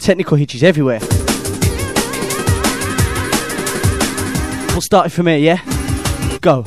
technical hitches everywhere. We'll start it from here, yeah? Go.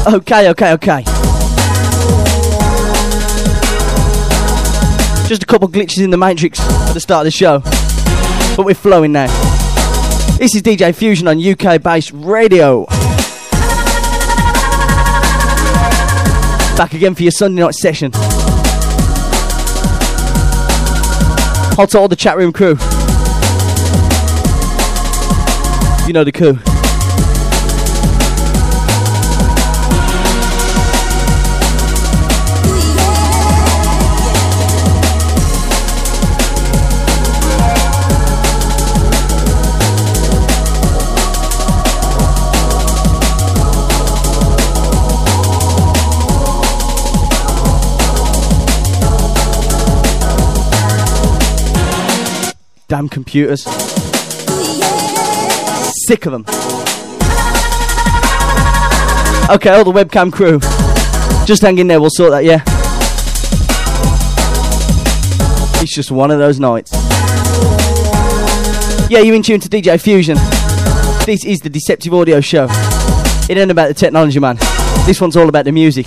Okay. Just a couple glitches in the matrix at the start of the show, but we're flowing now. This is DJ Fusion on UK-based radio. Back again for your Sunday night session. Hot to all the chat room crew. You know the coup. Damn computers. Sick of them. Okay, all the webcam crew. Just hang in there, we'll sort that, yeah? It's just one of those nights. Yeah, you're in tune to DJ Fusion. This is the Deceptive Audio Show. It ain't about the technology, man. This one's all about the music.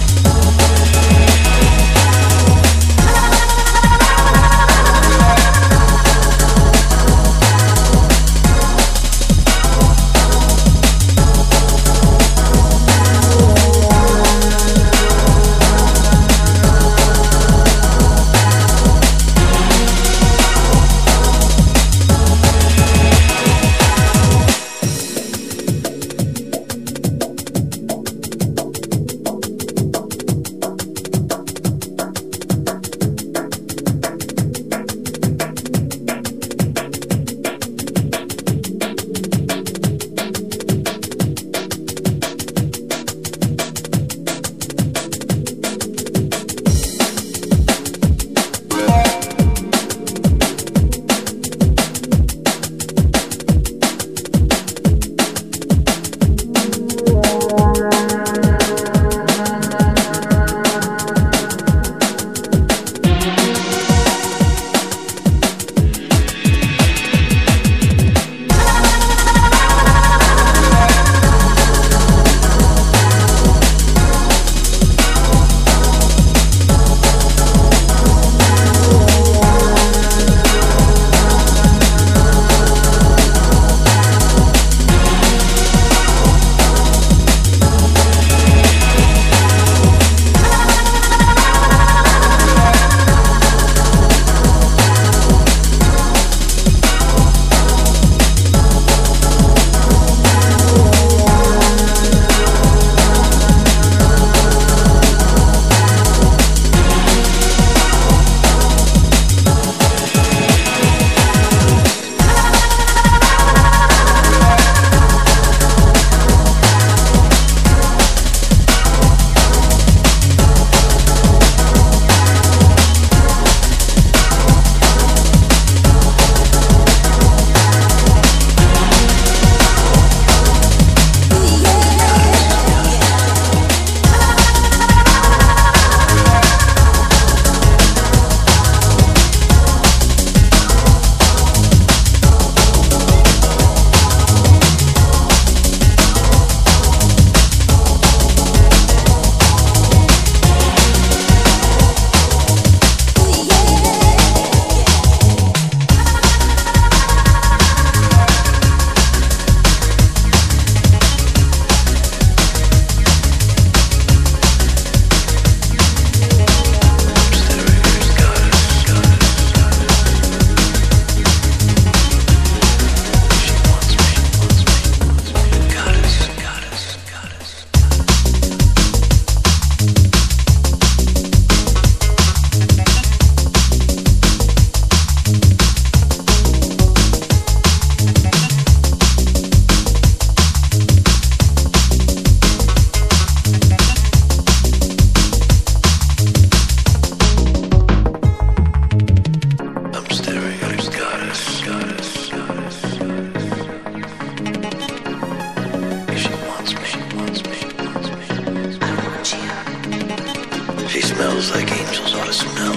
smells like angels ought to smell.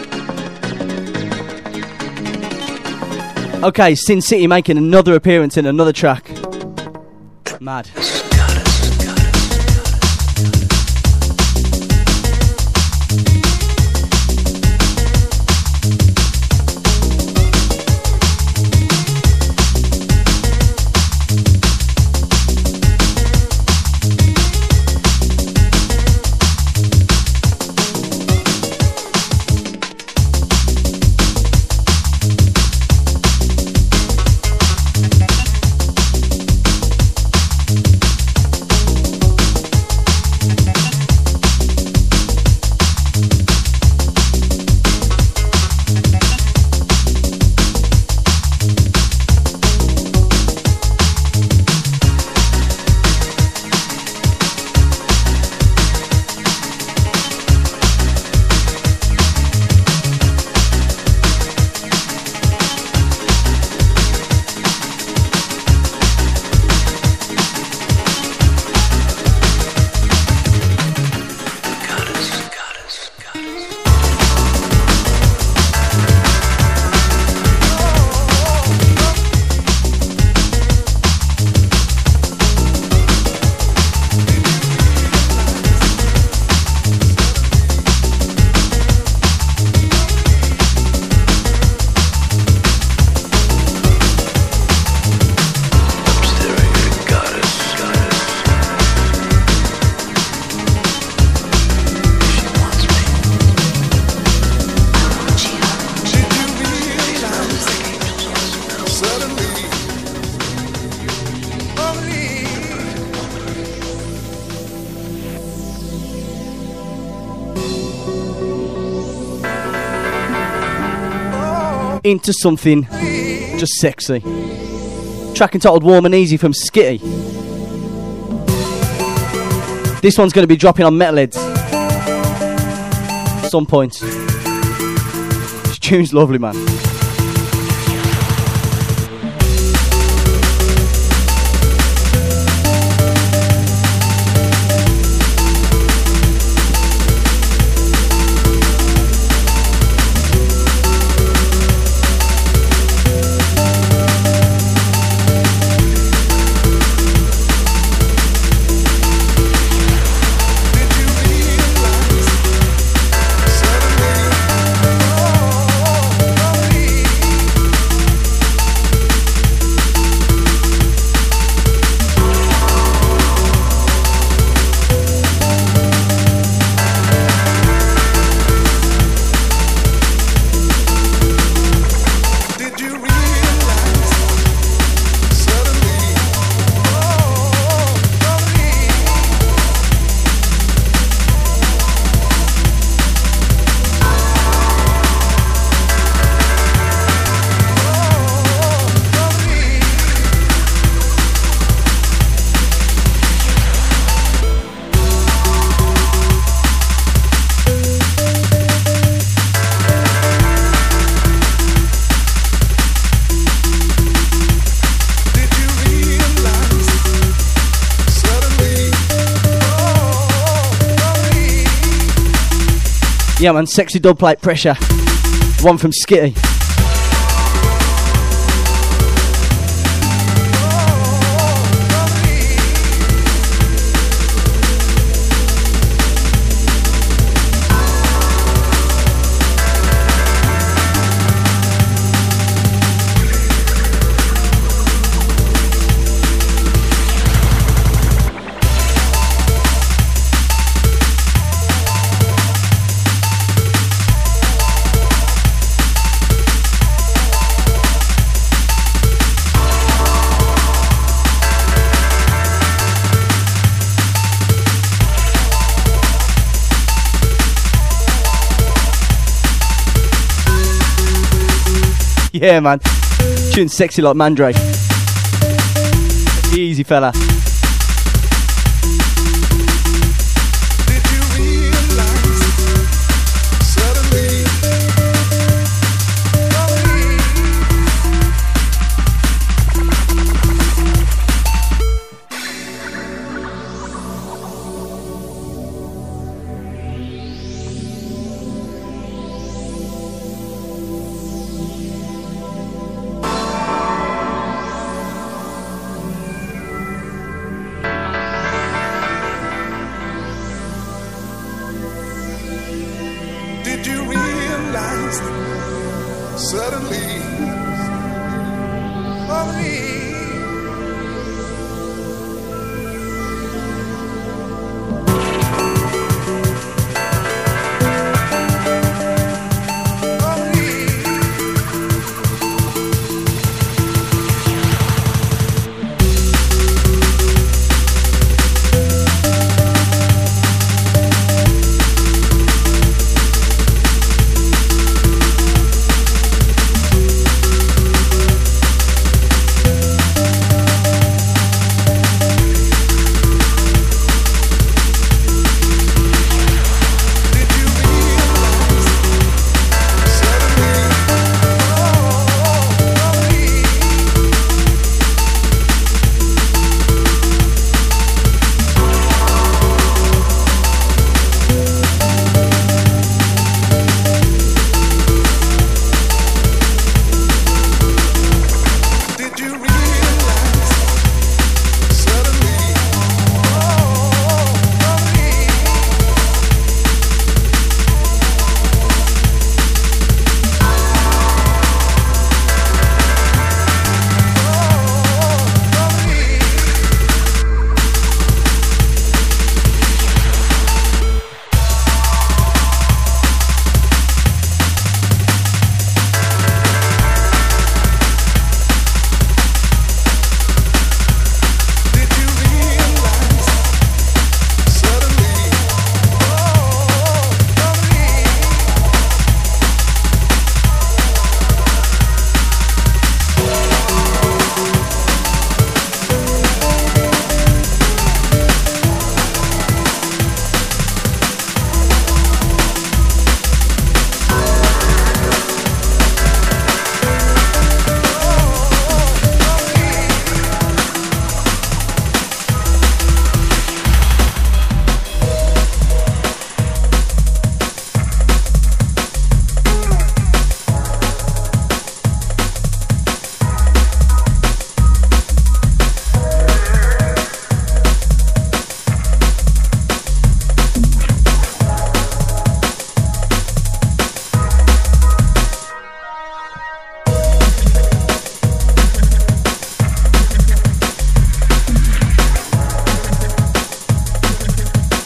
Okay, Sin City making another appearance in another track. Mad. Goddess. into something just sexy. Track entitled Warm and Easy from Skitty. This one's going to be dropping on Metalheads at some point. This tune's lovely, man. Yeah, man, sexy dubplate Pressure. One from Skitty. Yeah, man. Tune's sexy like Mandrake. Easy, fella. Did you realize suddenly? Did you realize suddenly?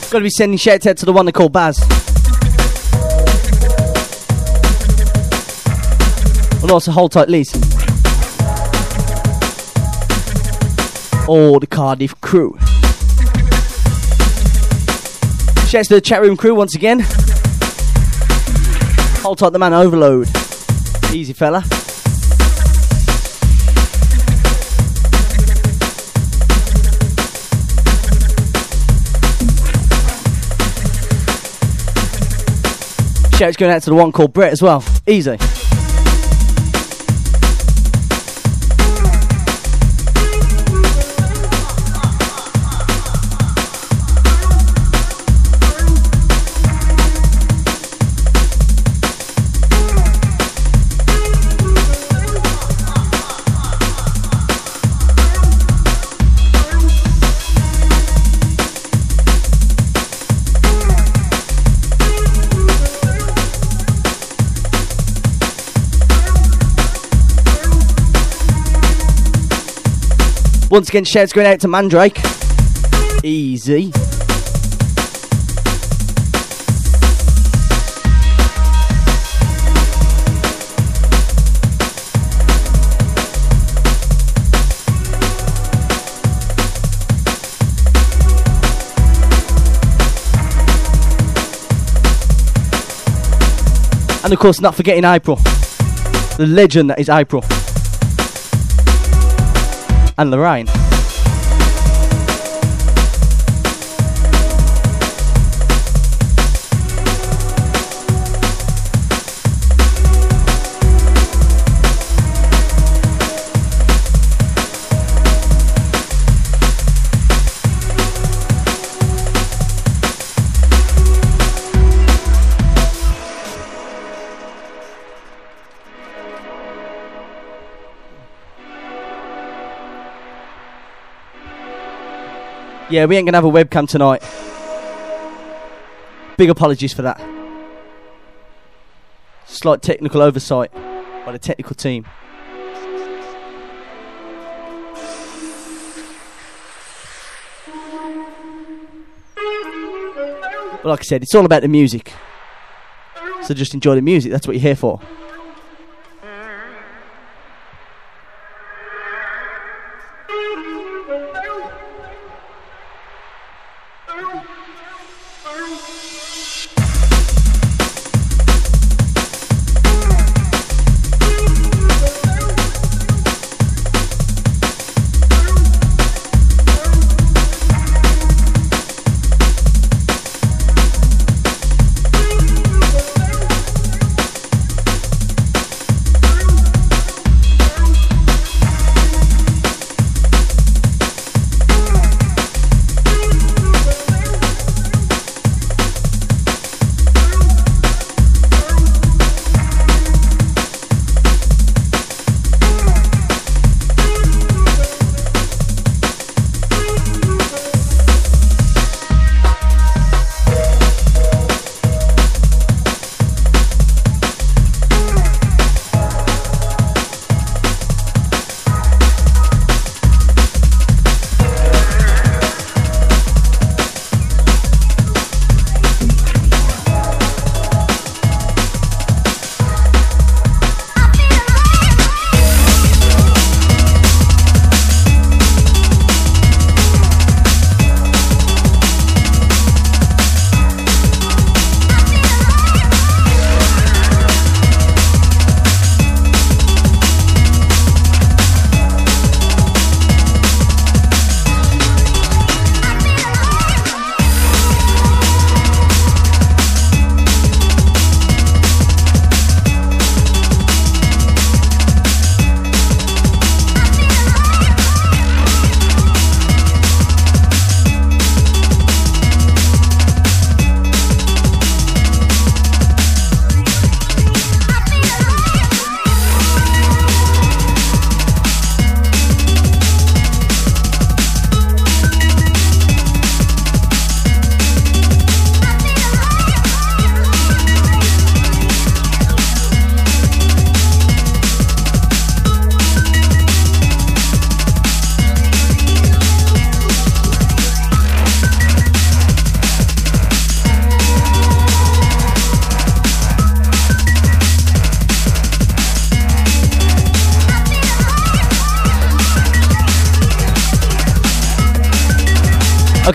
Got to be sending shouts out to the one they call Baz. And also hold tight, Liz. All the Cardiff crew. Shouts to the chat room crew once again. Hold tight, the man Overload. Easy fella. Shouts going out to the one called Brett as well. Easy. Once again, shouts going out to Mandrake. Easy. And of course, not forgetting April. The legend that is April. And Lorraine. Yeah, we ain't gonna have a webcam tonight. Big apologies for that. Slight technical oversight by the technical team. But like I said, it's all about the music. So just enjoy the music, that's what you're here for.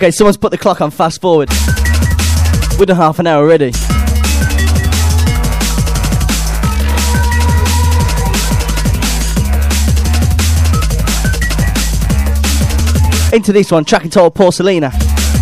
Okay, someone's put the clock on fast forward. We're done half an hour already. Into this one, track entitled Porcelina.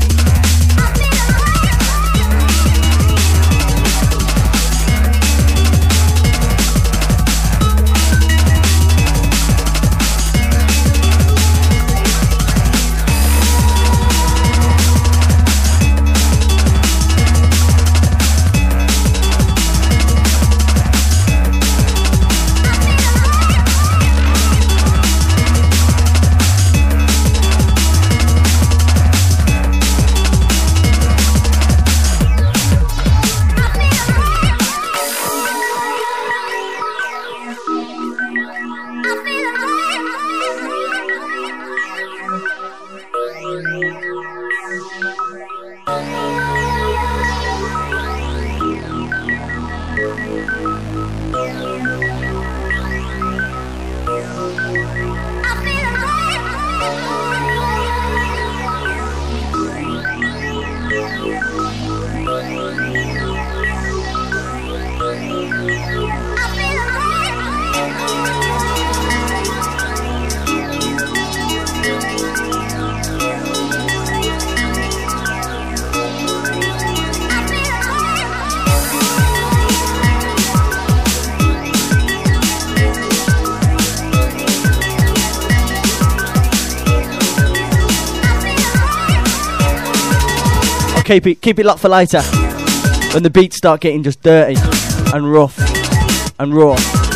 Keep it locked for later, when the beats start getting just dirty and rough and raw.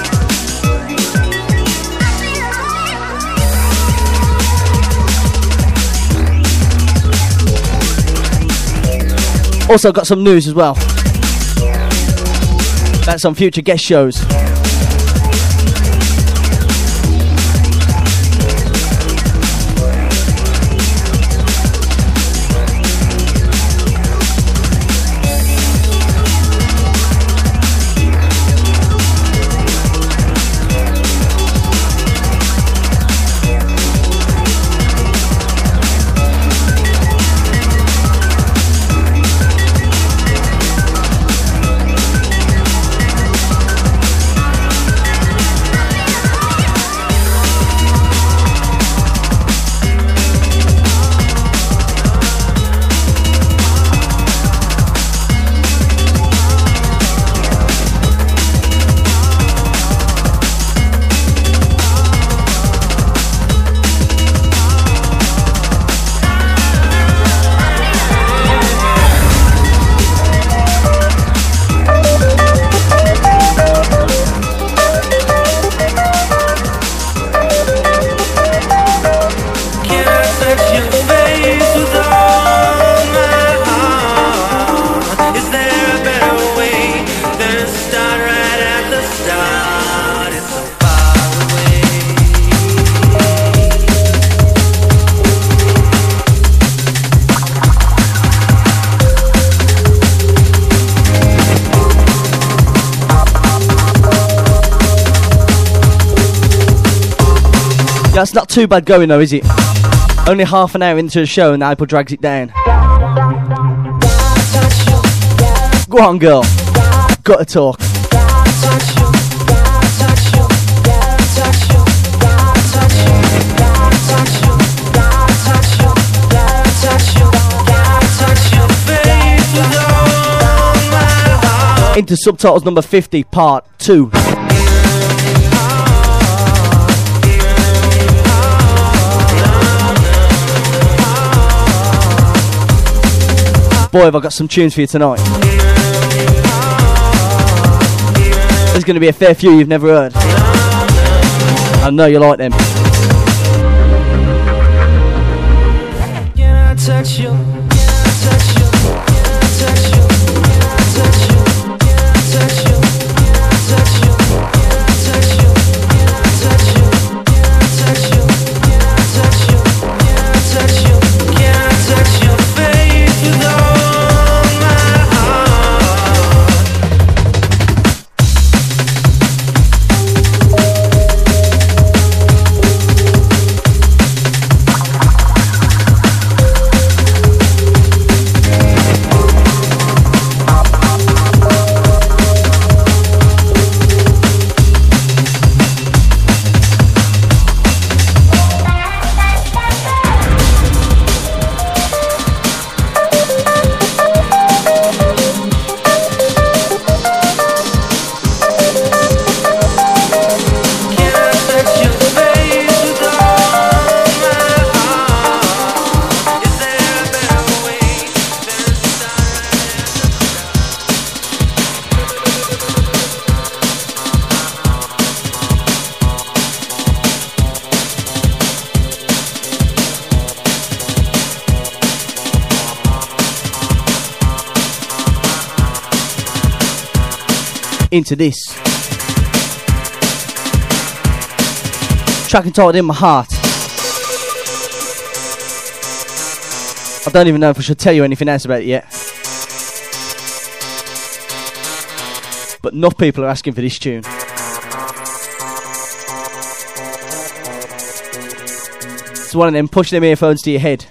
Also got some news as well. That's some future guest shows. That's not too bad going though, is it? Only half an hour into the show and the Apple drags it down. Go on, girl. Gotta talk. Into subtitles number 50, part 2. Boy, have I got some tunes for you tonight. There's going to be a fair few you've never heard. I know you like them. Can I touch you? Can I touch you? Can I touch you? Can I touch you? Can I touch you? Can I touch you? Can I touch you? Can I touch you? Can I touch you? Can I touch you? Can I touch you? Can I touch your face with all my heart? into this. Track entitled In My Heart. I don't even know if I should tell you anything else about it yet. But enough people are asking for this tune. It's one of them, push them earphones to your head.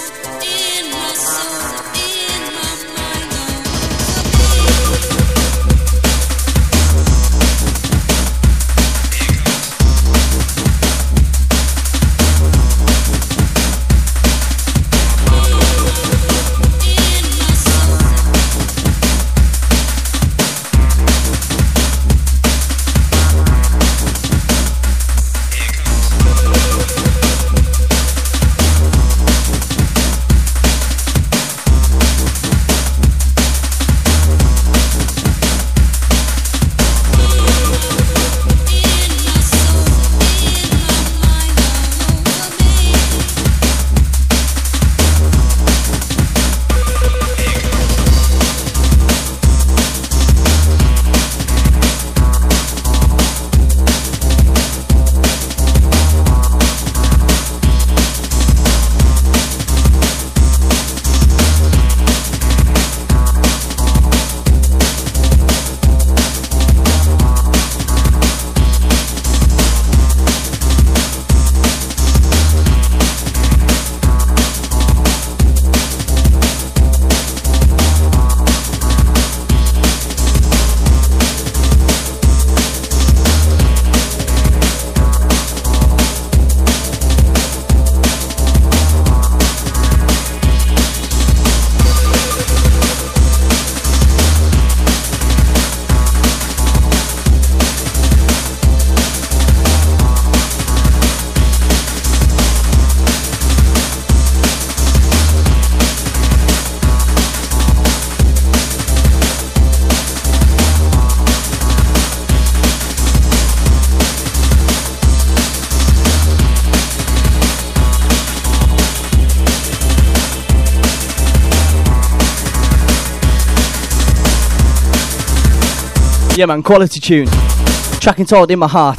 Yeah man, quality tune. Track entitled In My Heart.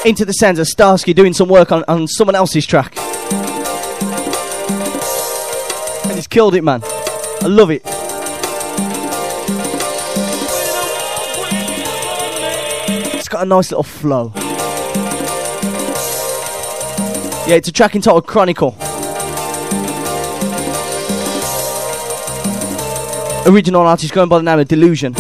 Into the Sounds of Starsky doing some work on someone else's track. And he's killed it, man. I love it. It's got a nice little flow. Yeah, it's a track entitled Chronicle. Original artist going by the name of Delusion.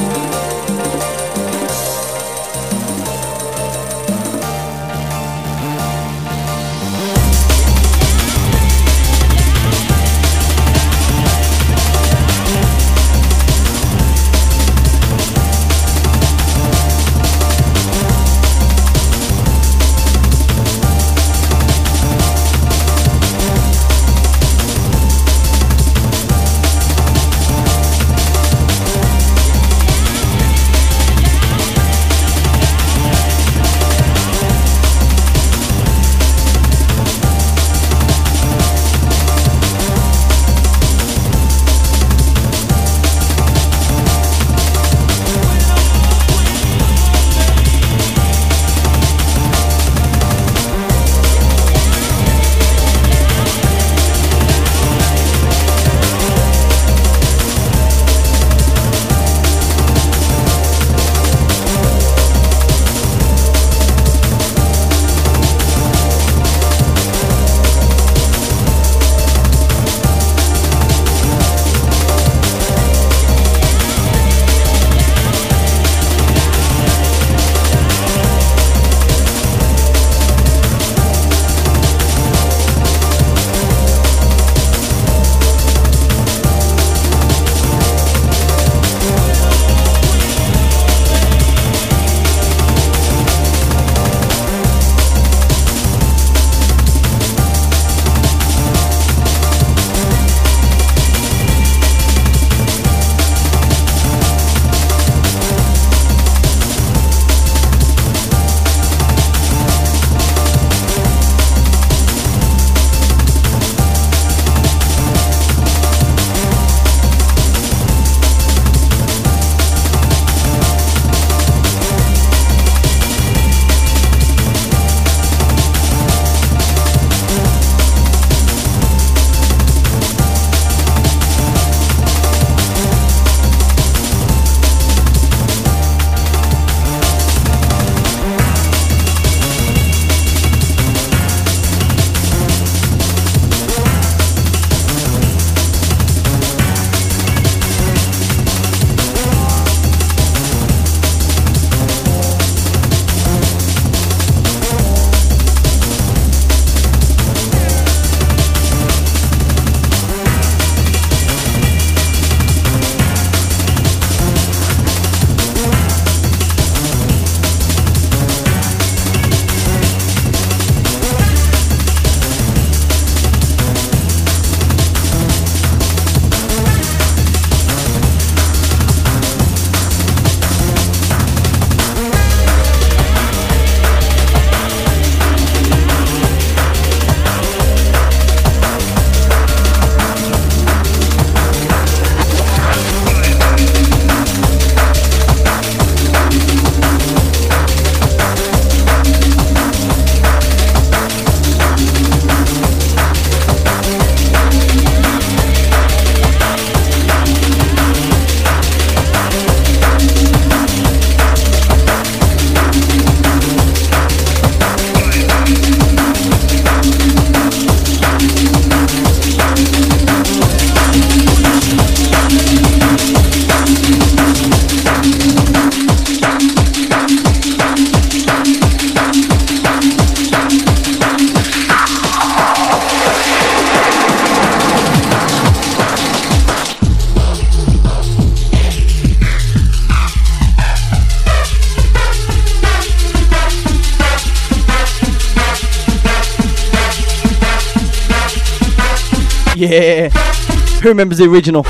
Yeah. Who remembers the original?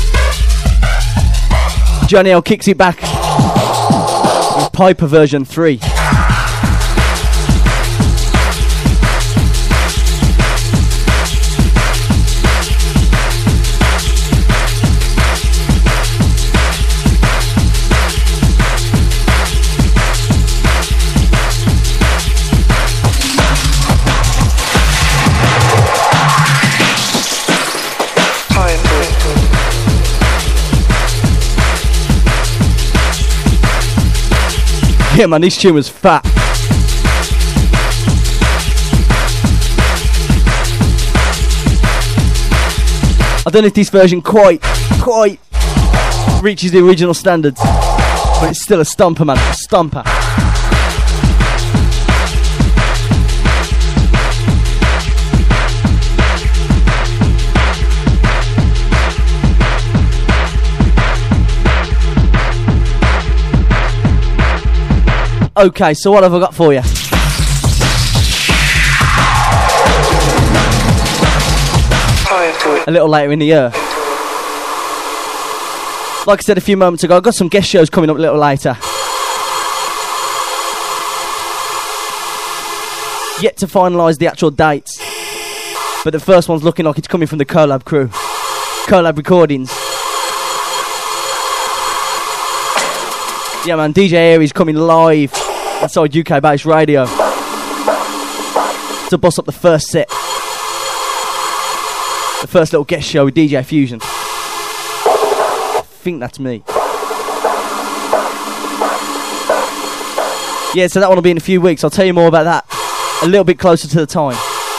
Johnny L kicks it back with Piper version 3. Yeah, man, this tune was fat. I don't know if this version quite reaches the original standards, but it's still a stomper, man. A stomper. Okay, so what have I got for you? A little later in the year. Like I said a few moments ago, I've got some guest shows coming up a little later. Yet to finalise the actual dates. But the first one's looking like it's coming from the Collab crew. Collab Recordings. Yeah, man, DJ Aries coming live inside UK Based Radio to boss up the first set. The first little guest show with DJ Fusion. I think that's me. Yeah, so that one will be in a few weeks. I'll tell you more about that a little bit closer to the time.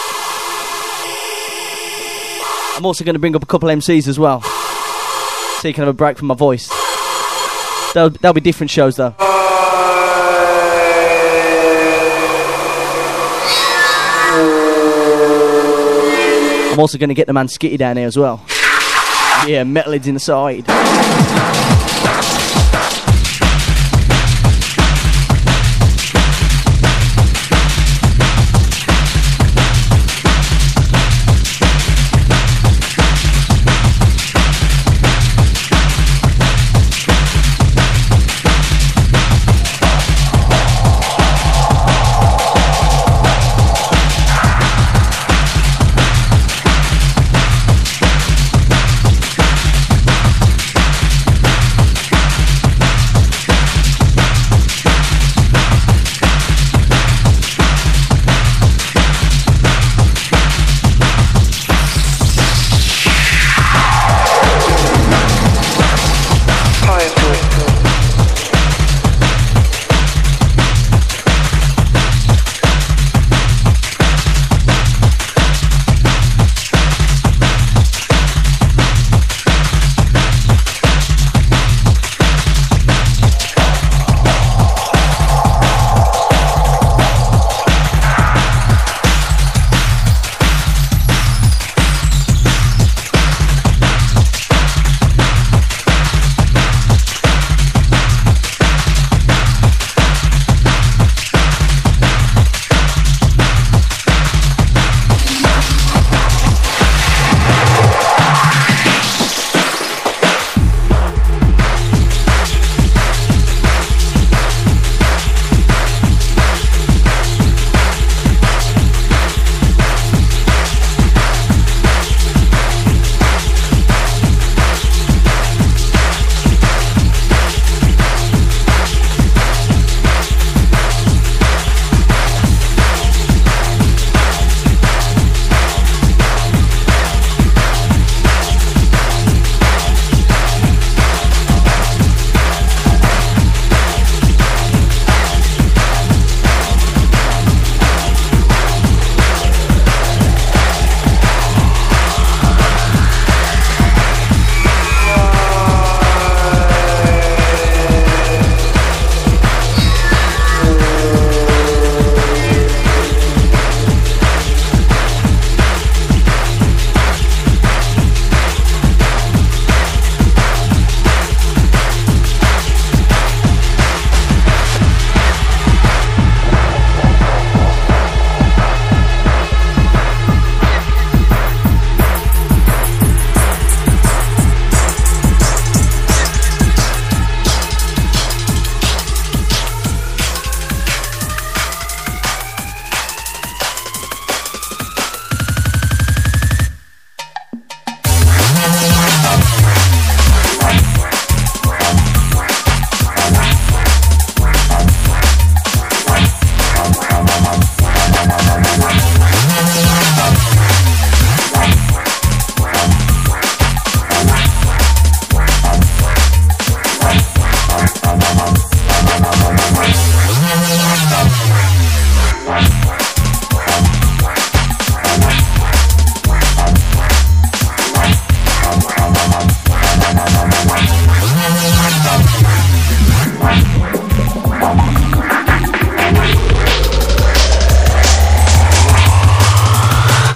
I'm also going to bring up a couple MCs as well, so you can have a break from my voice. There'll be different shows though. I'm also going to get the man Skitty down here as well. Yeah, Metalhead's in the side.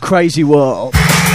crazy world.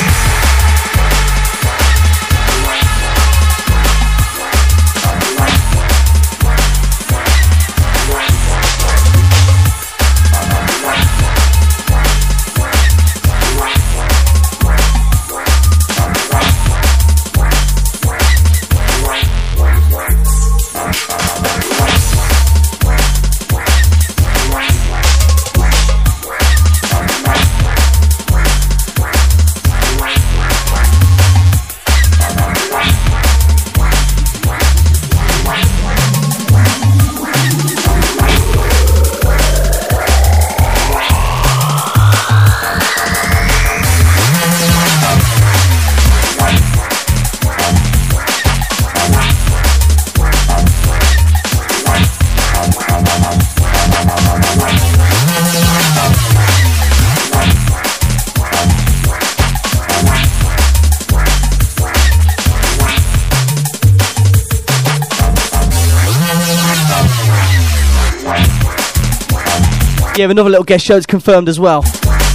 Yeah, another little guest show's confirmed as well.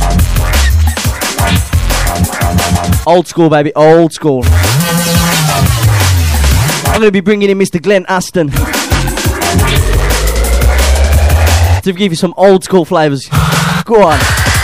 Old school, baby, old school. I'm going to be bringing in Mr. Glenn Aston to give you some old school flavours. Go on.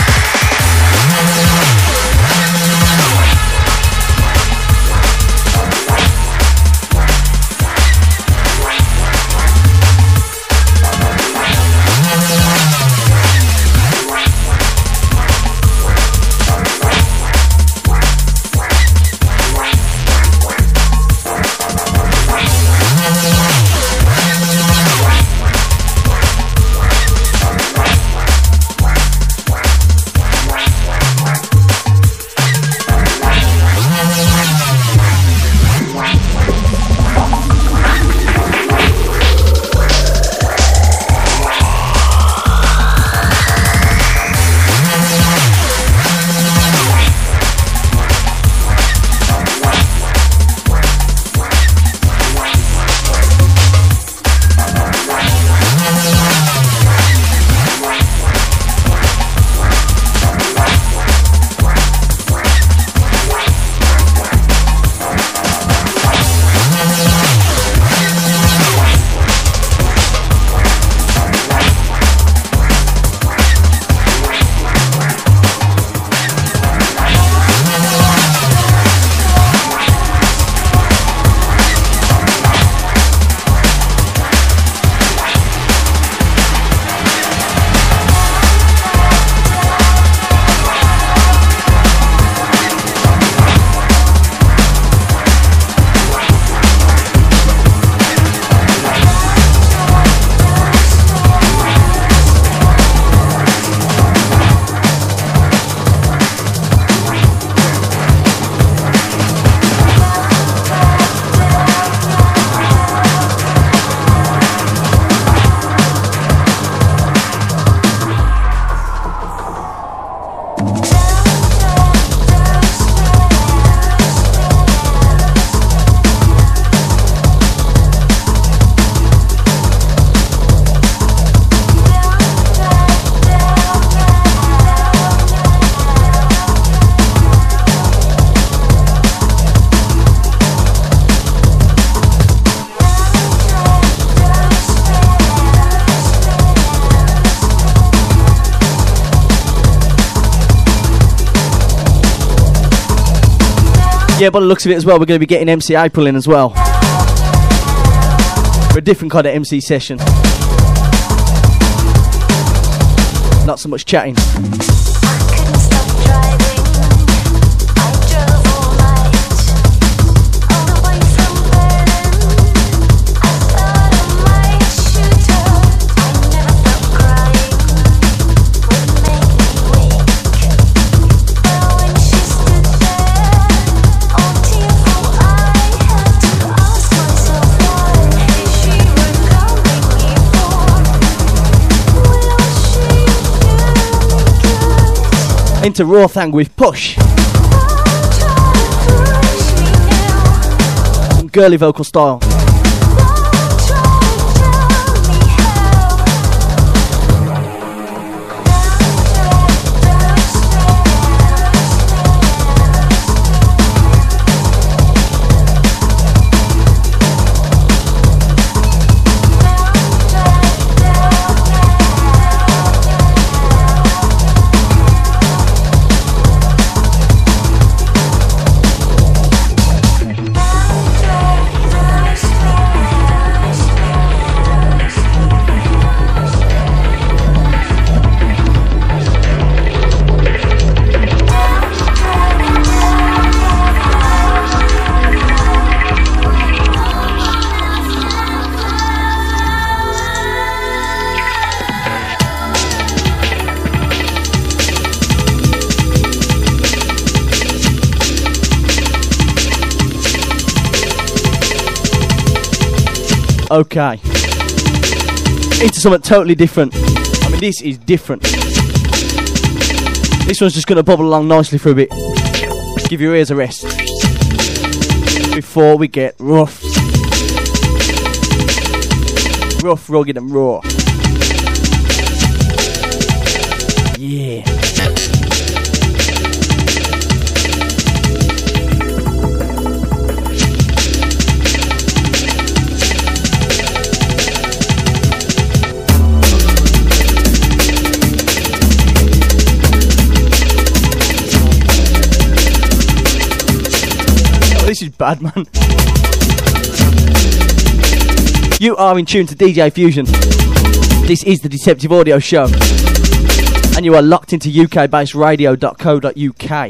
Yeah, by the looks of it as well, we're going to be getting MC April in as well. For a different kind of MC session. Not so much chatting. Into Raw Thang with Push. Some girly vocal style. Okay. Into something totally different. I mean, this is different. This one's just going to bubble along nicely for a bit. Give your ears a rest. Before we get rough. Rough, rugged and raw. Yeah. This is bad, man. You are in tune to DJ Fusion. This is the Deceptive Audio Show. And you are locked into UK-based radio.co.uk.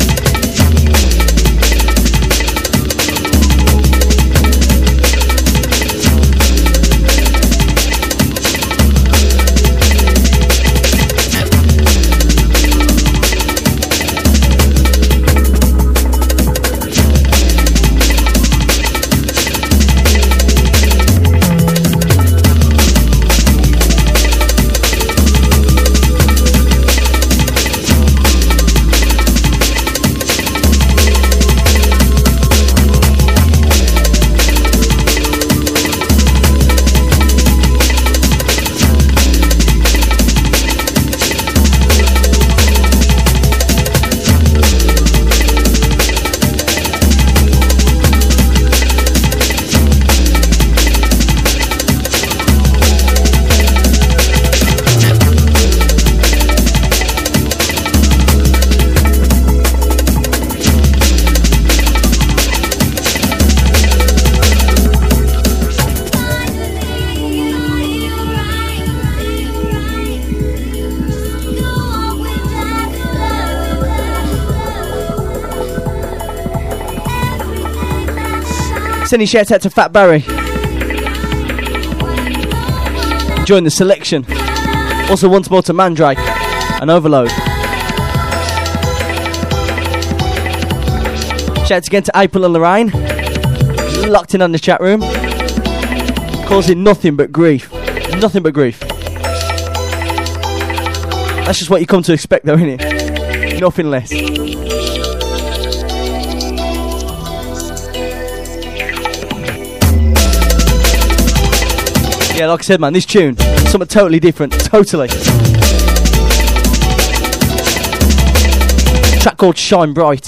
Sending shouts out to Fat Barry. Join the selection. Also once more to Mandrake and Overload. Shouts again to April and Lorraine. Locked in on the chat room. Causing nothing but grief. Nothing but grief. That's just what you come to expect though, isn't it? Nothing less. Yeah, like I said, man, this tune, something totally different, totally. Track called Shine Bright.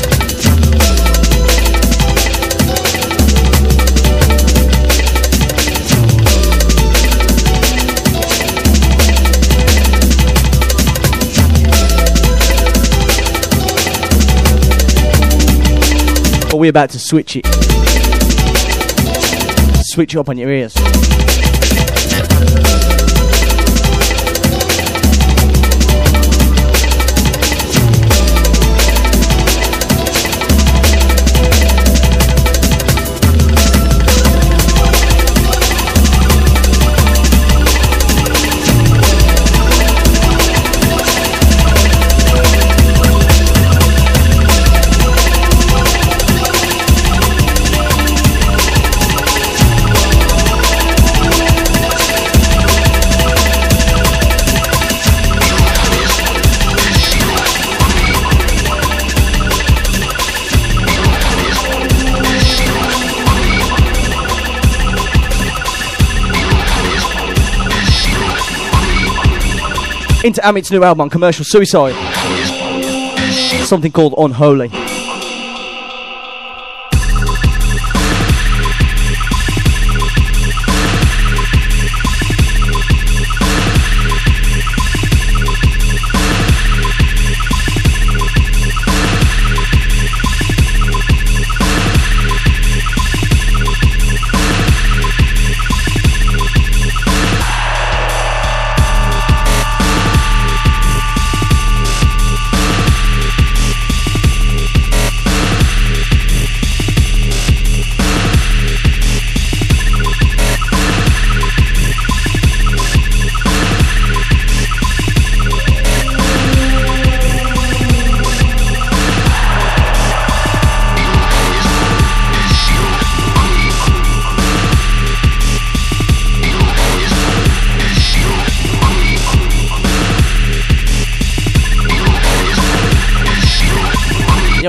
But we're about to switch it. Switch it up on your ears. Into Amit's new album, Commercial Suicide. Something called Unholy.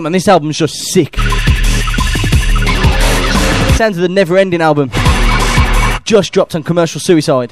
man, this album's just sick. Sounds of the Never Ending album. Just dropped on Commercial Suicide.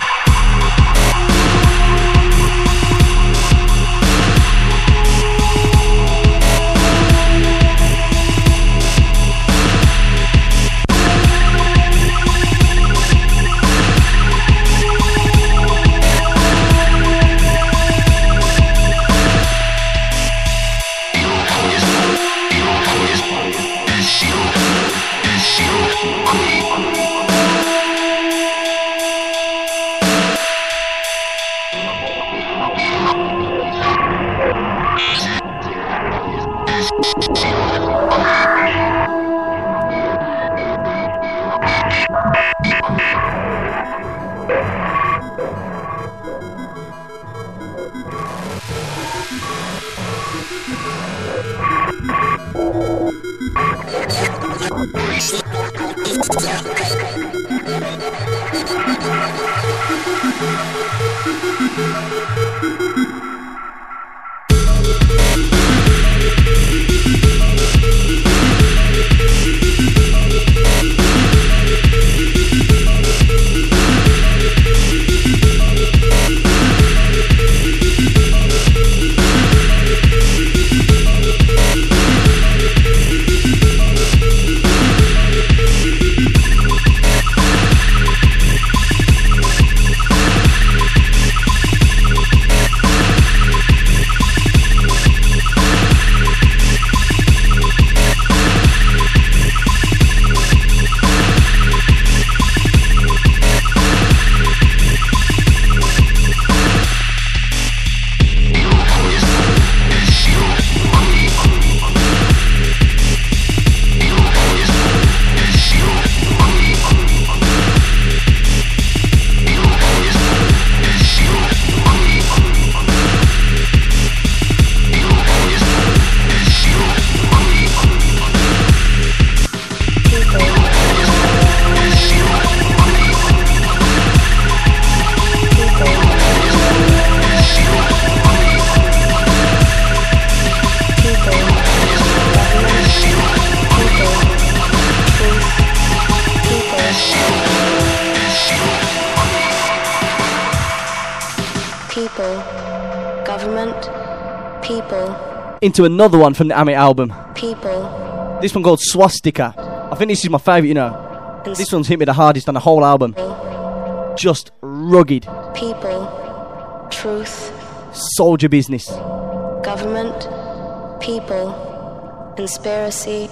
Into another one from the Amit album. People. This one called Swastika. I think this is my favourite, you know. This one's hit me the hardest on the whole album. Just rugged. People. Truth. Soldier business. Government. People. Conspiracy.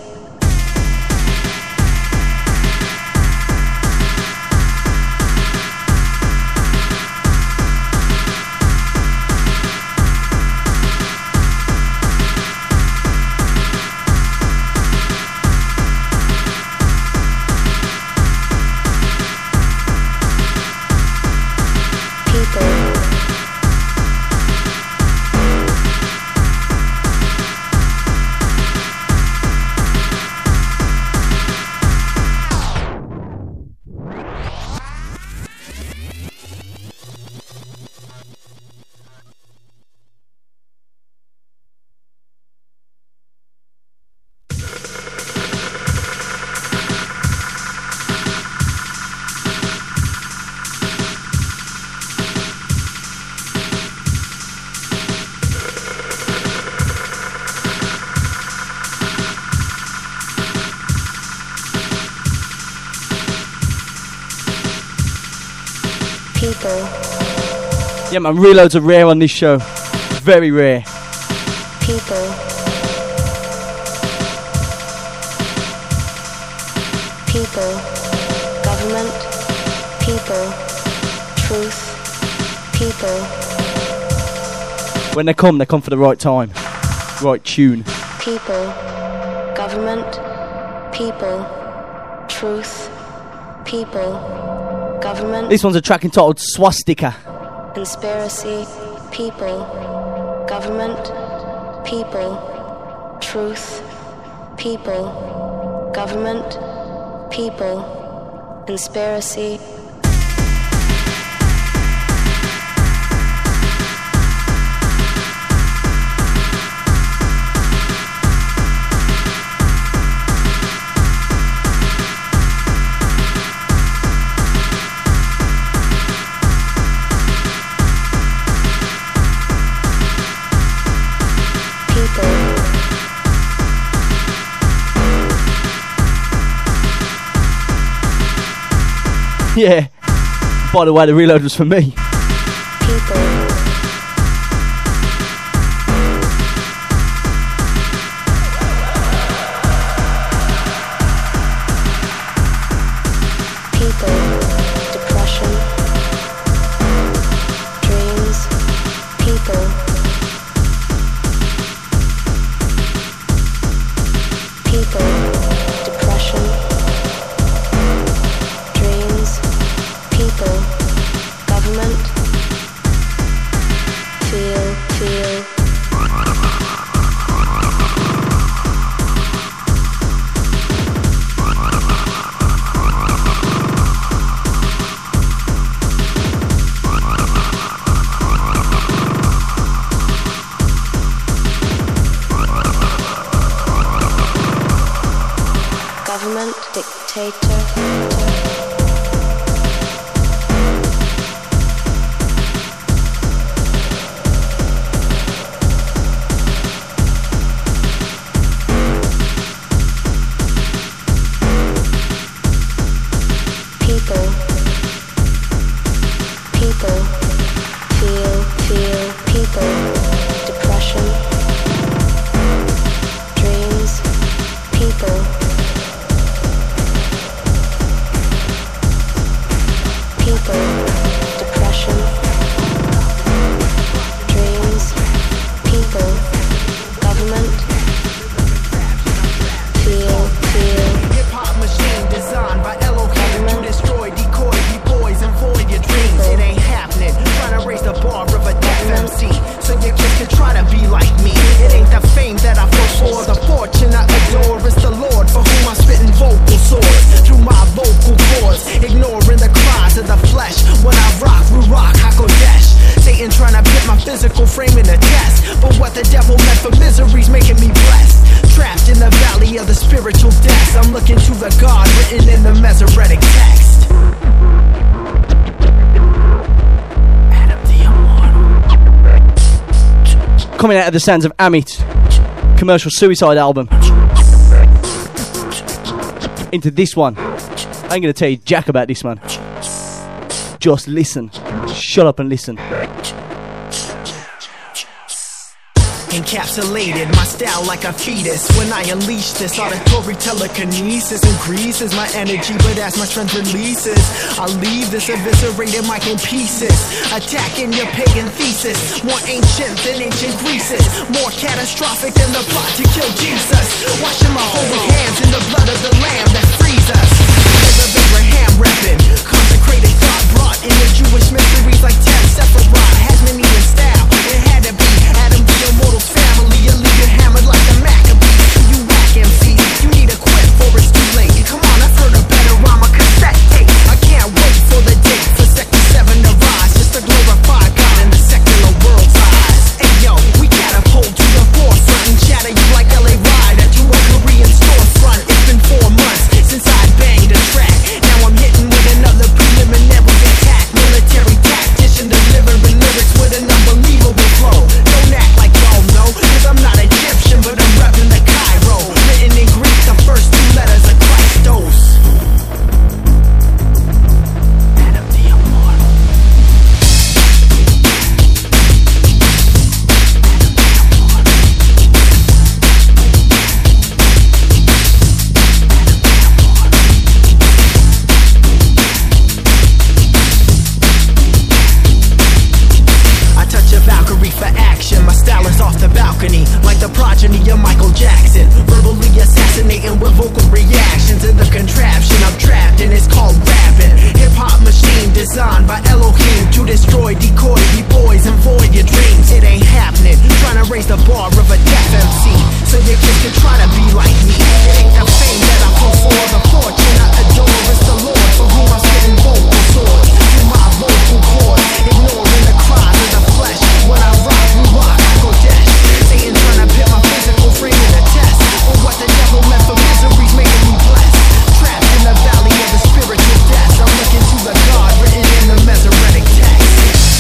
Yeah, man, reloads are rare on this show. Very rare. People. People. Government. People. Truth. People. When they come for the right time. Right tune. People. Government. People. Truth. People. Government. This one's a track entitled Swastika. Conspiracy. People. Government. People. Truth. People. Government. People. Conspiracy. Yeah. By the way, the reload was for me. People. Coming out of the sounds of Amit, Commercial Suicide album. Into this one. I ain't going to tell you jack about this one. Just listen. Shut up and listen. Encapsulated my style like a fetus. When I unleash this auditory telekinesis increases my energy, but as my strength releases, I leave this eviscerated mic in pieces, attacking your pagan thesis. More ancient than ancient Greece's, more catastrophic than the plot to kill Jesus. Washing my holy hands in the blood of the lamb that frees us. There's of Abraham reppin', consecrated thought brought in the Jewish mysteries like Tet Sephiroth has many in style. It had to be Adam the immortal family. You leave your hammered like the Maccabees. You whack MCs, you need a quip for it's too late. Come on, I've heard a better rhyme, a cassette tape. I can't wait for the date for Sector 7 to rise, just to glorify God in the secular world's eyes. Hey yo, we catapult to the forefront and shatter you like LA Rider to a Korean storefront. It's been 4 months since I banged a track. Now I'm hitting with another preliminary attack. Military tactician delivering lyrics with an unbelievable flow. Don't act like y'all know, cause I'm not Egyptian, but I'm repping the Cairo. Written in Greek, the first 2 letters of Christos. Adam the Immortal. I touch a Valkyrie for action. My style is off the balcony, like the progeny of Michael Jackson. Verbally assassinating with vocal reactions in the contraption I'm trapped in. It's called rapping. Hip-hop machine designed by Elohim to destroy, decoy, you boys and void your dreams. It ain't happening. Trying to raise the bar of a deaf MC, so your kids can try to be like me. It ain't the fame that I put for, the fortune I adore. It's the Lord for whom I'm spitting vocal swords through my vocal cords, ignoring the cries of the flesh. When I rock, I go dash. Satan trying to pit my physical frame in a test, but what the devil meant for misery's making me blessed. Trapped in the valley of the spiritual death, I'm looking to the God written in the Masoretic text.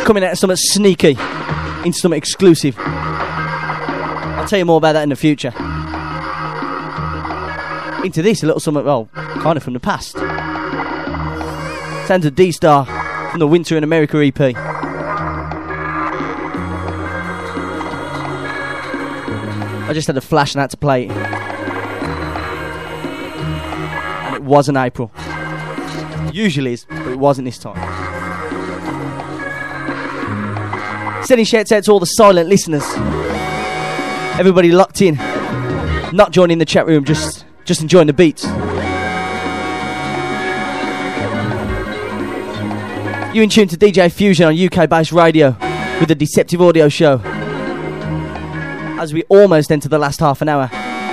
coming out of something sneaky into something exclusive. I'll tell you more about that in the future. Into this, a little something, well, kind of from the past. Sounds of D-Star from the Winter in America EP. I just had a flash and had to play it. And it wasn't April. It usually is, but it wasn't this time. Sending shouts out to all the silent listeners. Everybody locked in. Not joining the chat room, just enjoying the beats. You in tune to DJ Fusion on UK-based radio with the Deceptive Audio Show. As we almost enter the last half an hour.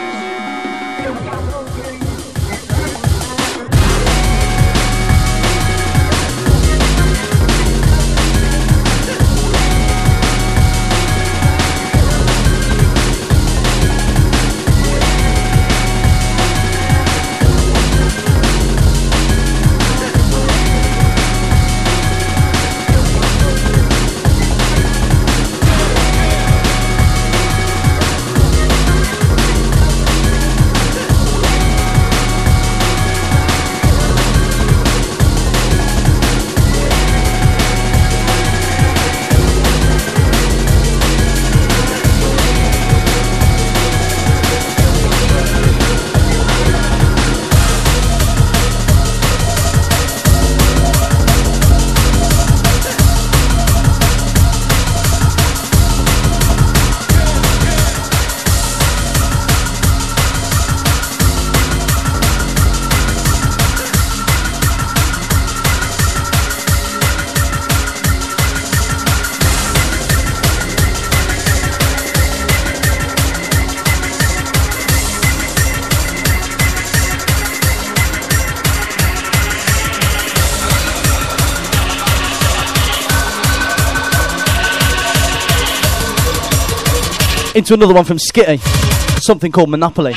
Into another one from Skitty, something called Monopoly.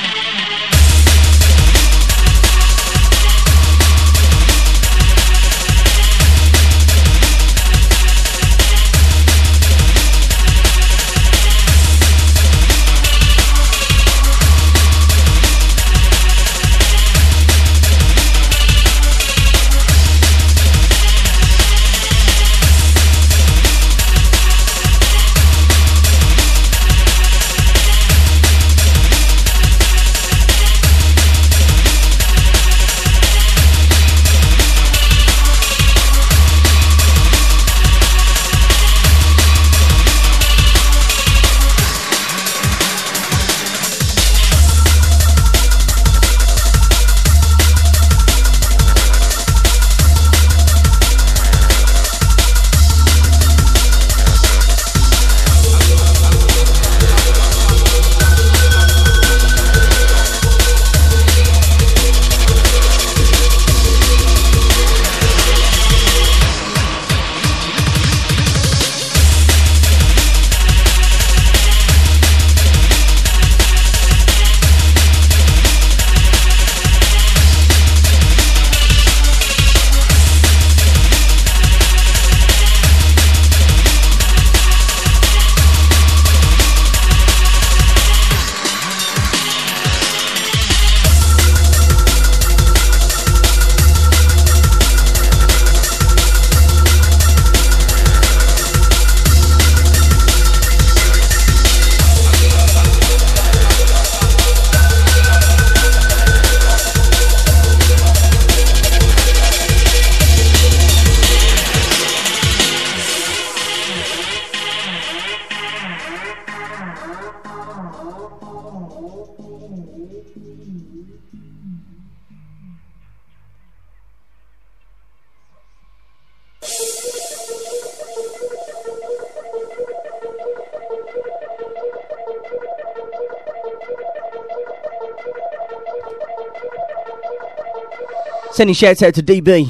Sending shouts out to DB.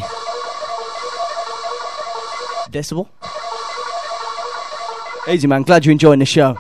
Decibel. Easy man, glad you're enjoying the show.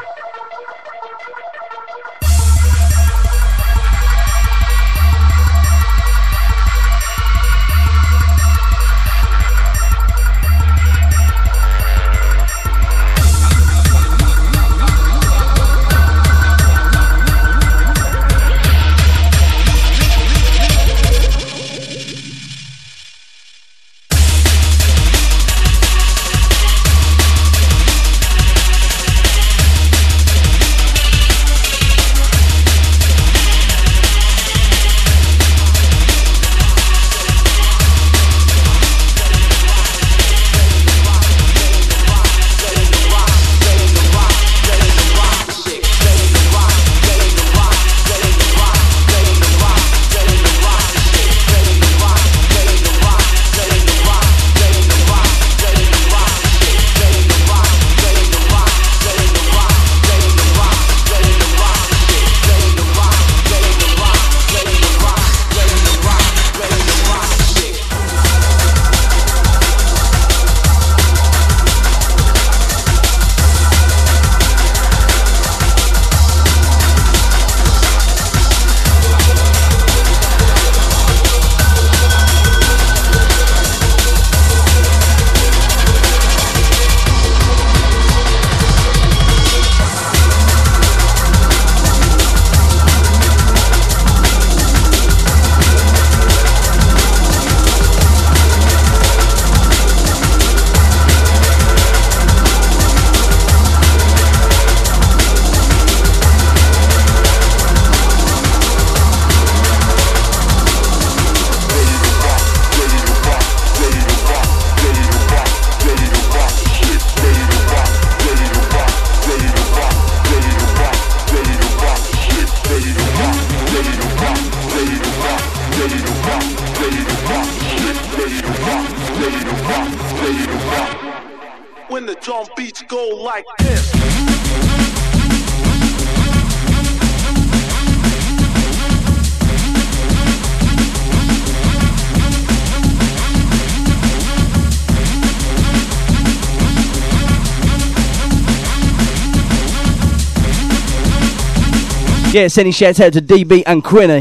Yeah, sending shouts out to DB and Quinny.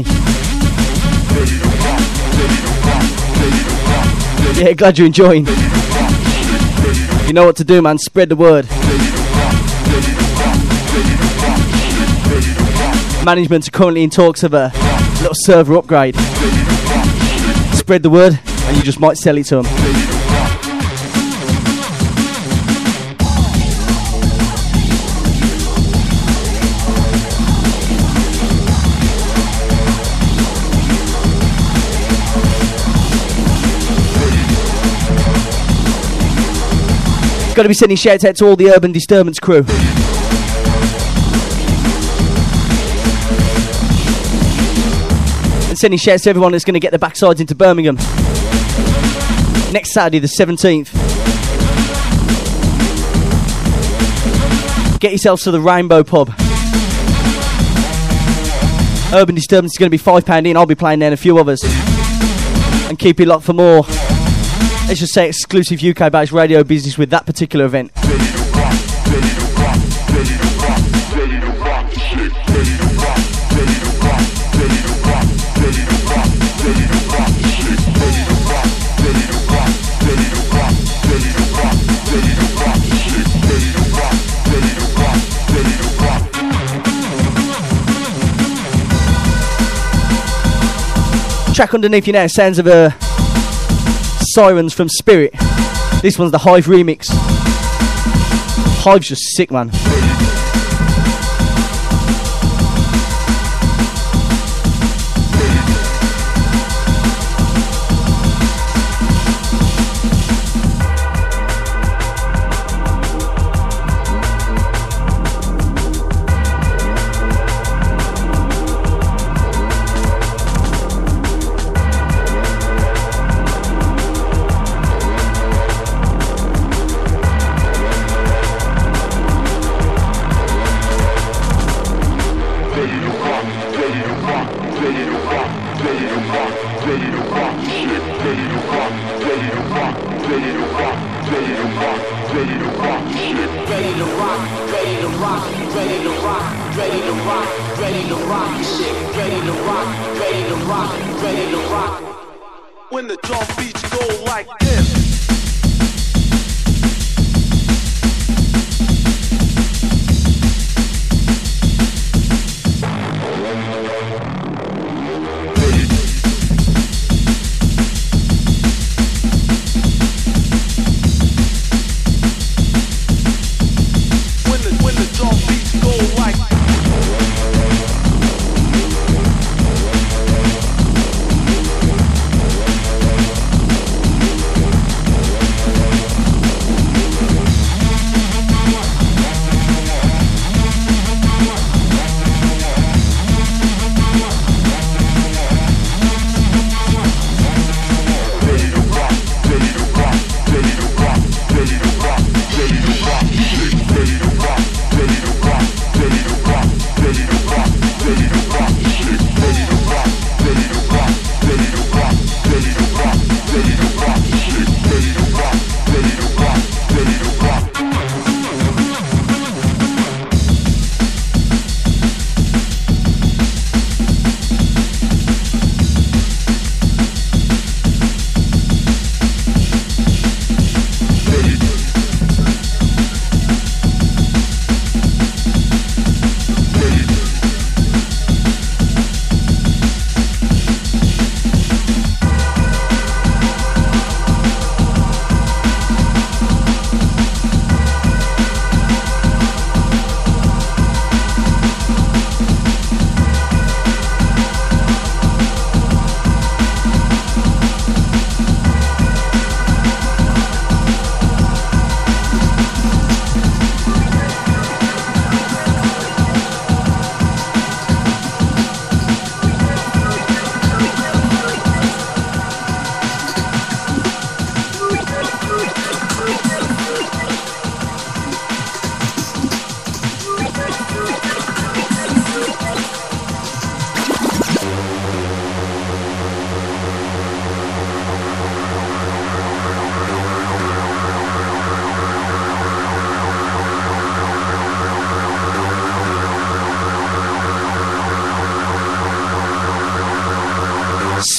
Yeah, glad you're enjoying. You know what to do, man. Spread the word. Management are currently in talks of a little server upgrade. Spread the word, and you just might sell it to them. Got to be sending shouts out to all the Urban Disturbance crew. And sending shouts to everyone that's going to get their backsides into Birmingham next Saturday the 17th. Get yourselves to the Rainbow Pub. Urban Disturbance is going to be £5 in. I'll be playing there and a few others. And keep it locked for more, let's just say, exclusive UK-based radio business with that particular event. Track underneath you now, sounds of Sirens from Spirit. This one's the Hive remix. Hive's just sick, man. When the drum beats go like this. When the drum beats go like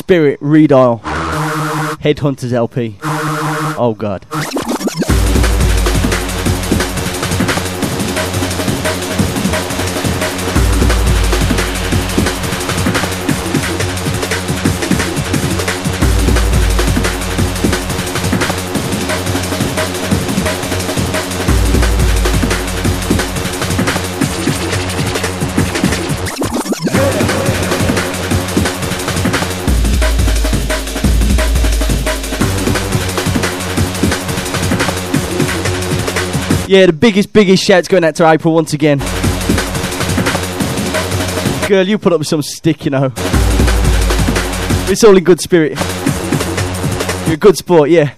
Spirit Redial Headhunters LP. Oh God. Yeah, the biggest shout's going out to April once again. Girl, you put up with some stick, you know. It's all in good spirit. You're a good sport, yeah.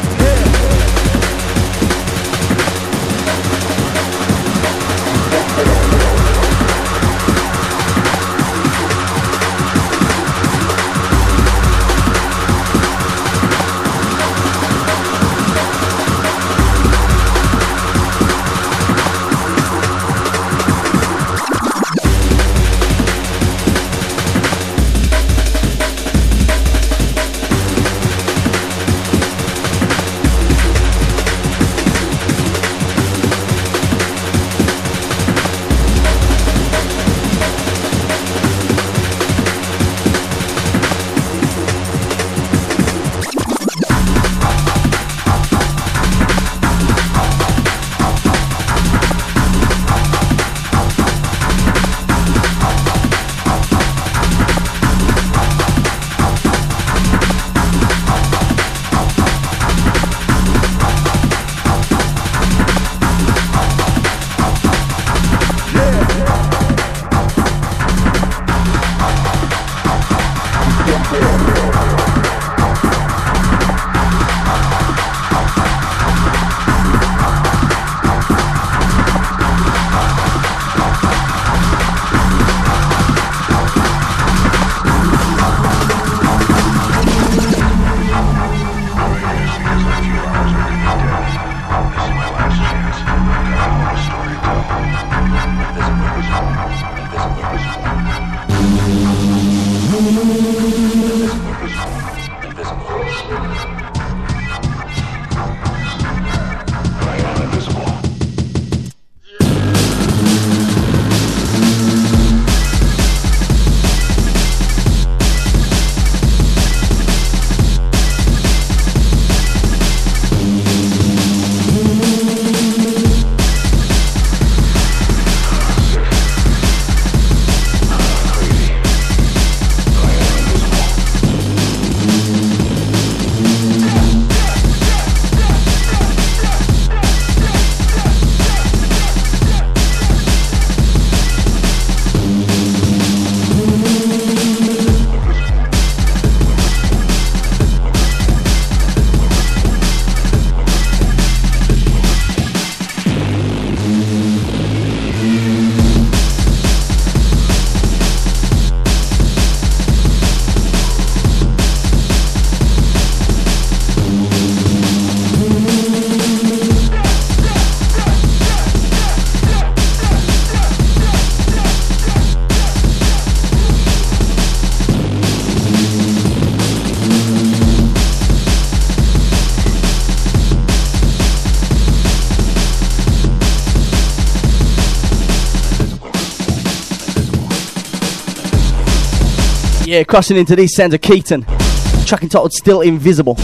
Yeah, crossing into these sounds of Keaton. Track entitled Still Invisible.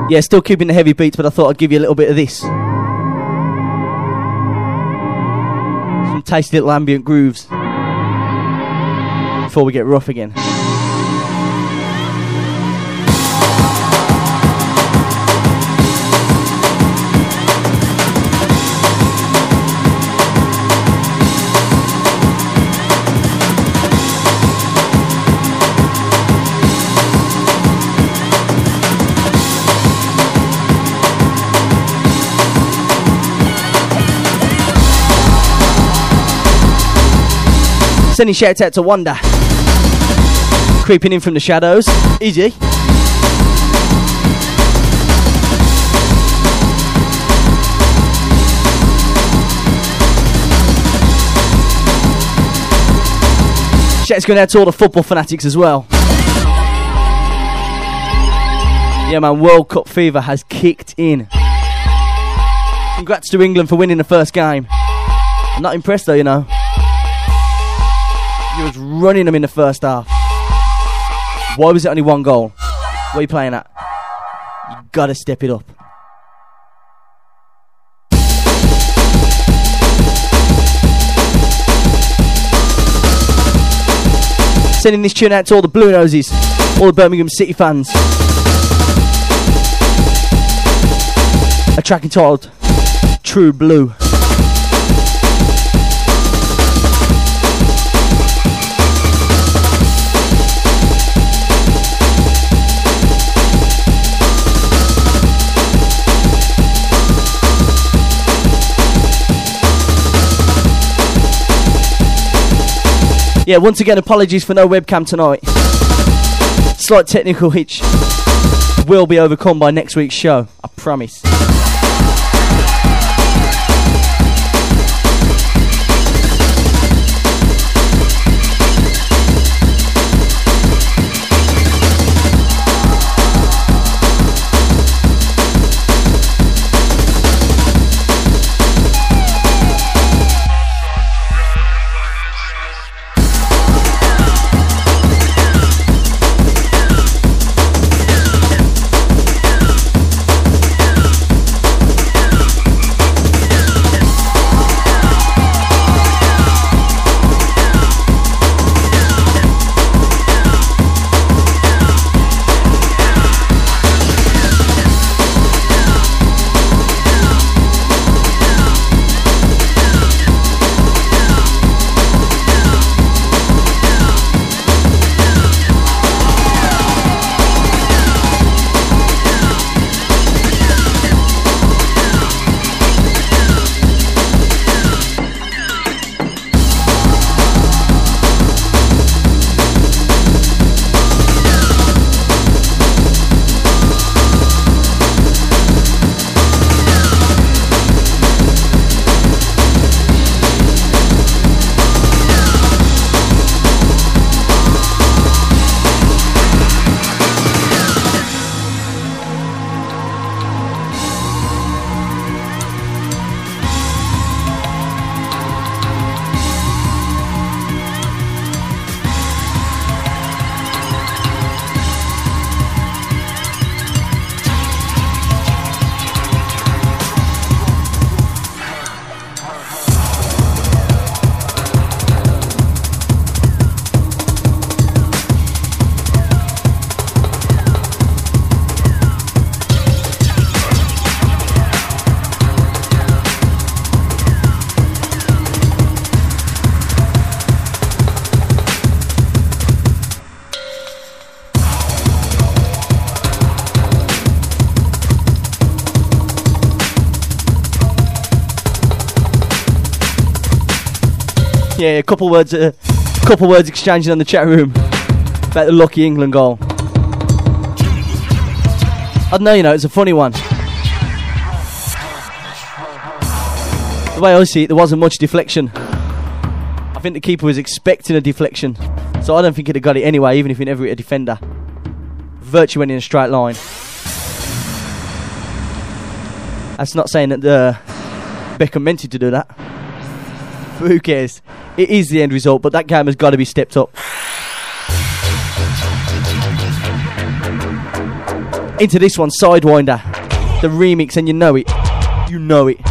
Yeah, still keeping the heavy beats, but I thought I'd give you a little bit of this. Some tasty little ambient grooves before we get rough again. Sending shouts out to Wanda, creeping in from the shadows. Easy. Shouts going out to all the football fanatics as well. Yeah, man, World Cup fever has kicked in. Congrats to England for winning the first game. I'm not impressed though, you know. You was running them in the first half. Why was it only one goal? What are you playing at? You gotta step it up. Sending this tune out to all the Blue Noses, all the Birmingham City fans. A track entitled True Blue. Yeah, once again, apologies for no webcam tonight. Slight technical hitch will be overcome by next week's show, I promise. Yeah, a couple words exchanging on the chat room about the lucky England goal. I don't know, you know, it's a funny one. The way I see it, there wasn't much deflection. I think the keeper was expecting a deflection, so I don't think he'd have got it anyway, even if he never hit a defender. Virtue went in a straight line. That's not saying that Beckham meant it to do that. But who cares? It is the end result, but that game has got to be stepped up. Into this one, Sidewinder. The remix, and you know it. You know it.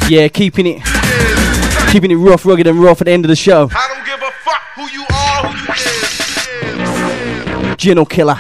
Yeah, keeping it rough, rugged, and raw for the end of the show. I don't give a fuck who you are, who you is. General Killer.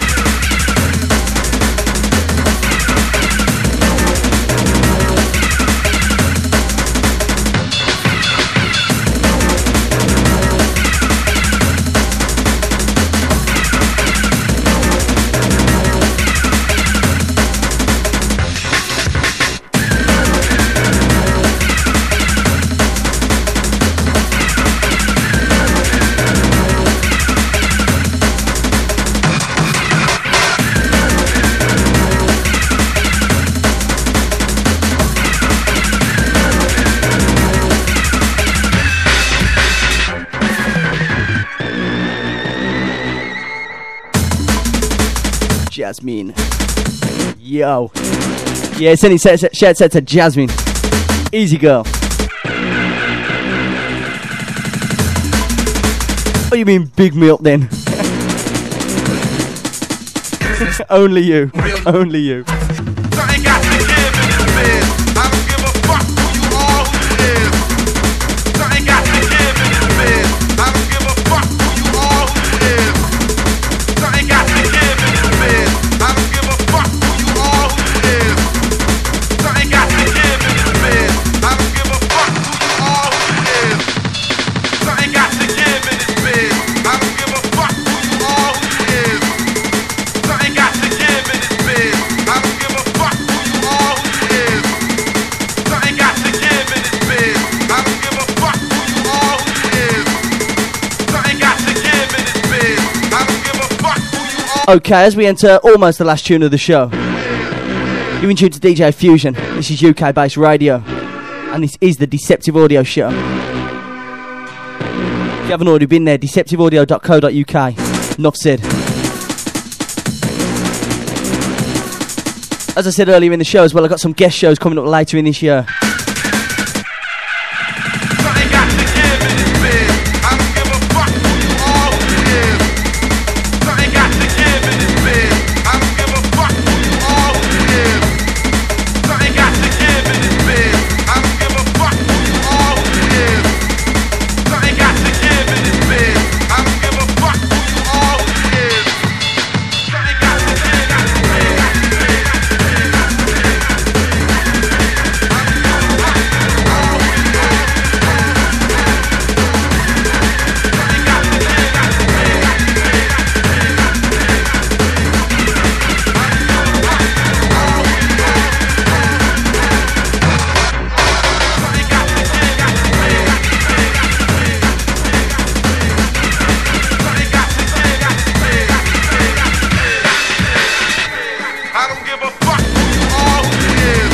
Jasmine. Yo. Yeah, sending shout out to Jasmine. Easy girl. What do you mean big milk then? Only you. Only you. Something got to give in this biz. I don't give a fuck who you are, who you is. Something got to give in this biz. I don't give a fuck who you are, who you is. Something got to give in this biz. I don't give a fuck who you are, who you is. Something got to give in this biz. I don't give a fuck who you are, who you is. Something got to give in this biz. I don't give a fuck who you are, who you is. Something got to give in this biz. I don't give a fuck who you are, who you is. Something got to give in this biz. I don't give a fuck who you are, who you is. Something got to give in this biz. I don't give a fuck who you are. Okay, as we enter almost the last tune of the show, you're in tune to DJ Fusion. This is UK based radio, and this is the Deceptive Audio Show. If you haven't already been there, deceptiveaudio.co.uk. Enough said. As I said earlier in the show as well, I've got some guest shows coming up later in this year. Something got to give in this biz. I don't give a fuck who you are, who you is. Something got to give in this biz. I don't give a fuck who you are, who you is. Something got to give in this biz. I don't give a fuck who you are, who you is. Something got to give in this biz. I don't give a fuck who you are, who you is. Something got to give. I don't give a fuck who you are, who you is.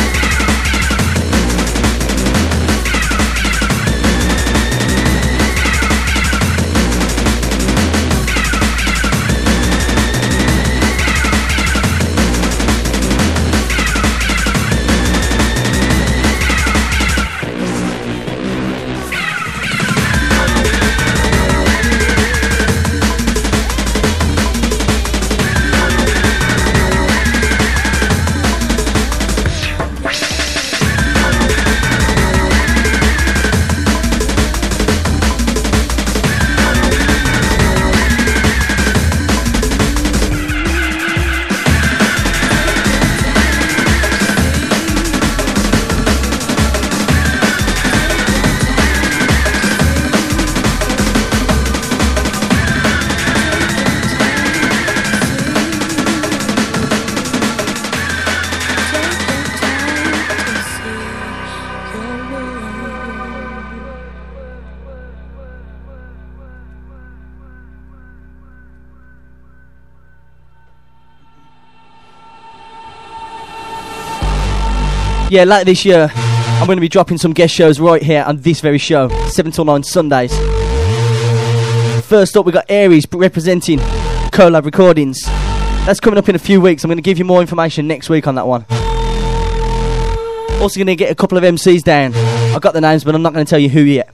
Yeah, like this year, I'm going to be dropping some guest shows right here on this very show, 7 till 9 Sundays. First up, we got Aries representing Collab Recordings. That's coming up in a few weeks. I'm going to give you more information next week on that one. Also going to get a couple of MCs down. I've got the names, but I'm not going to tell you who yet.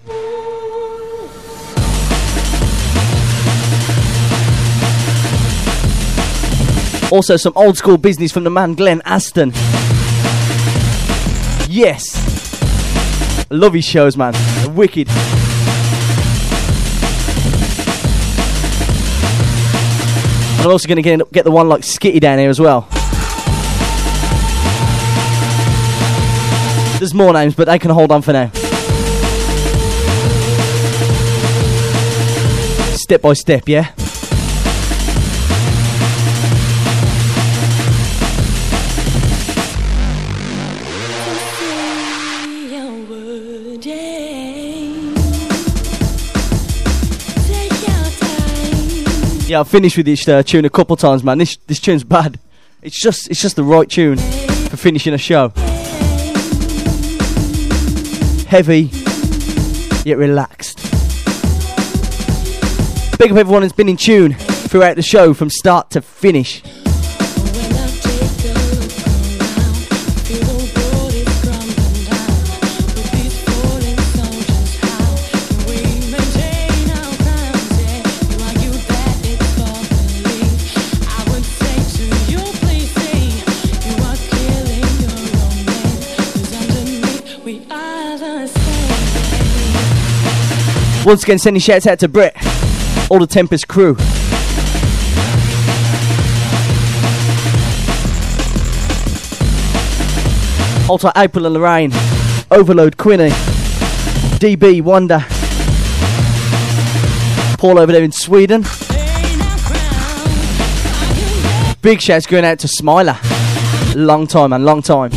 Also, some old school business from the man Glenn Aston. Yes. I love his shows, man. They're wicked. I'm also going to get the one like Skitty down here as well. There's more names, but they can hold on for now. Step by step, yeah? Yeah, I've finished with this tune a couple times, man. This tune's bad. It's just the right tune for finishing a show. Heavy, yet relaxed. Big up everyone who's been in tune throughout the show from start to finish. Once again, sending shouts out to Brett, all the Tempest crew. Hold tight, April and Lorraine, Overload, Quinny, DB, Wonder, Paul over there in Sweden. Big shouts going out to Smiler. Long time, man, long time.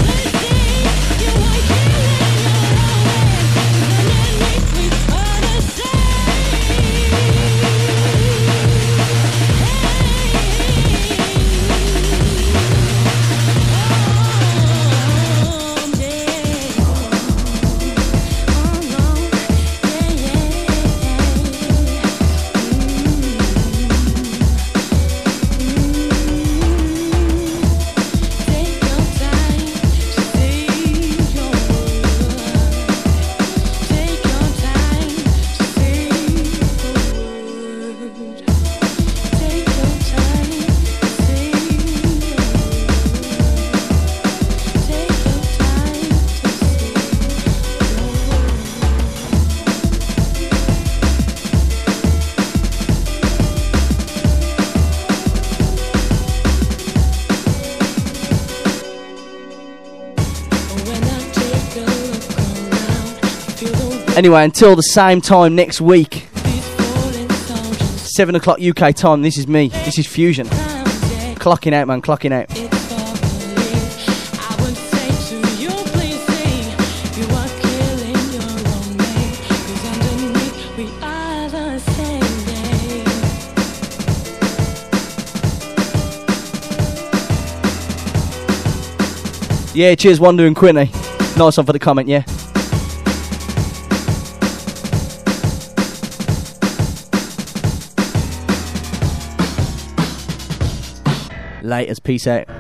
Anyway, until the same time next week, 7 o'clock UK time, this is me. This is Fusion. Clocking out, man, clocking out. Yeah, cheers, Wonder and Quinny. Nice one for the comment, yeah. Laters, peace out.